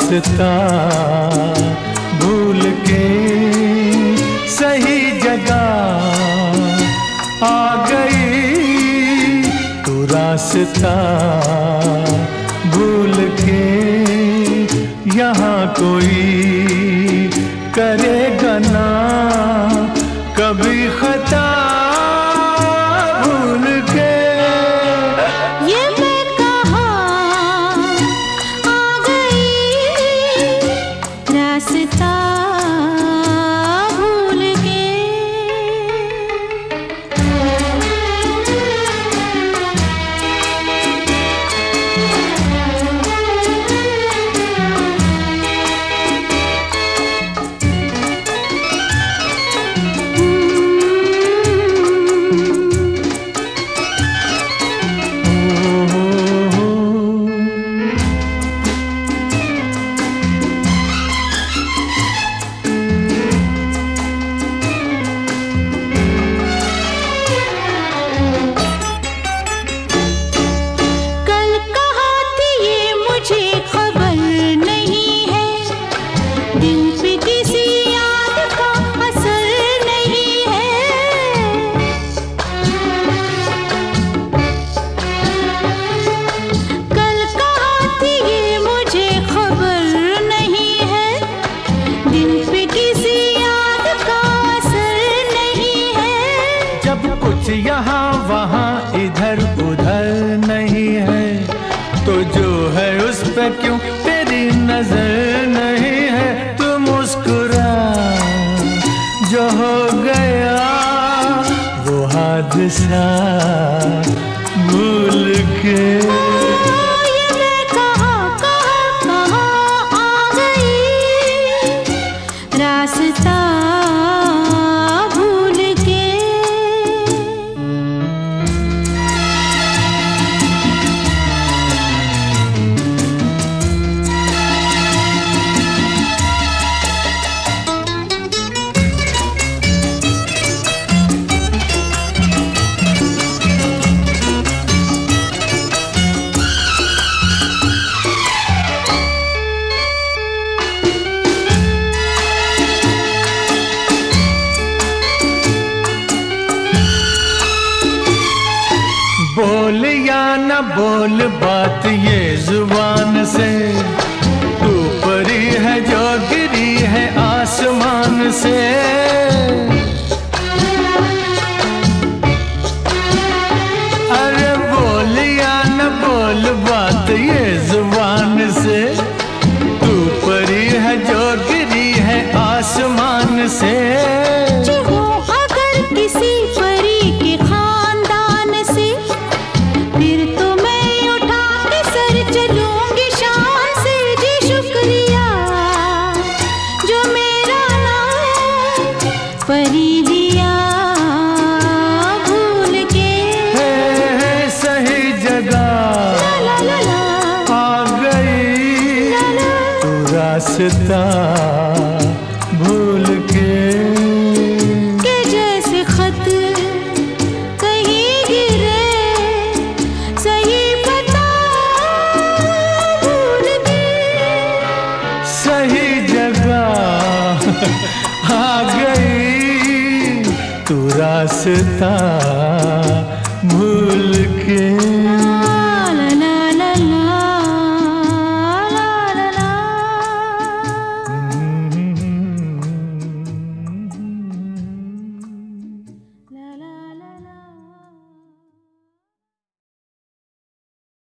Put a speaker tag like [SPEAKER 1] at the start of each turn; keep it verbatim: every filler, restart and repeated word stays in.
[SPEAKER 1] रास्ता भूल के सही जगह आ गई। तू रास्ता भूल के यहाँ कोई करेगा ना कभी खता भूल के।
[SPEAKER 2] ये मैं कहाँ आ गई रास्ता भूल के।
[SPEAKER 1] यहाँ वहाँ इधर उधर नहीं है तो जो है उस पे क्यों तेरी नजर नहीं है। तू मुस्कुरा जो हो गया वो हादसा भूल के।
[SPEAKER 2] ये मैं कहाँ कहाँ कहाँ आ गई रास्ता भूल के।
[SPEAKER 1] बोल या न बोल बात ये जुबान से, तू परी है जो गिरी है आसमान से। अरे बोल या न बोल बात ये जुबान से, तू परी है जो गिरी है आसमान से।
[SPEAKER 2] अगर किसी परी के खानदान से फिर तो मैं उठा के सर चलूंगी शान से। जी शुक्रिया जो मेरा नाम परी दिया भूल के।
[SPEAKER 1] है, है सही जगह
[SPEAKER 2] ला ला ला
[SPEAKER 1] आ गई
[SPEAKER 2] ला ला।
[SPEAKER 1] तू रास्ता भूल के।
[SPEAKER 2] के जैसे खत कहीं गिरे सही पता भूल के।
[SPEAKER 1] सही जगह आ गई तू रास्ता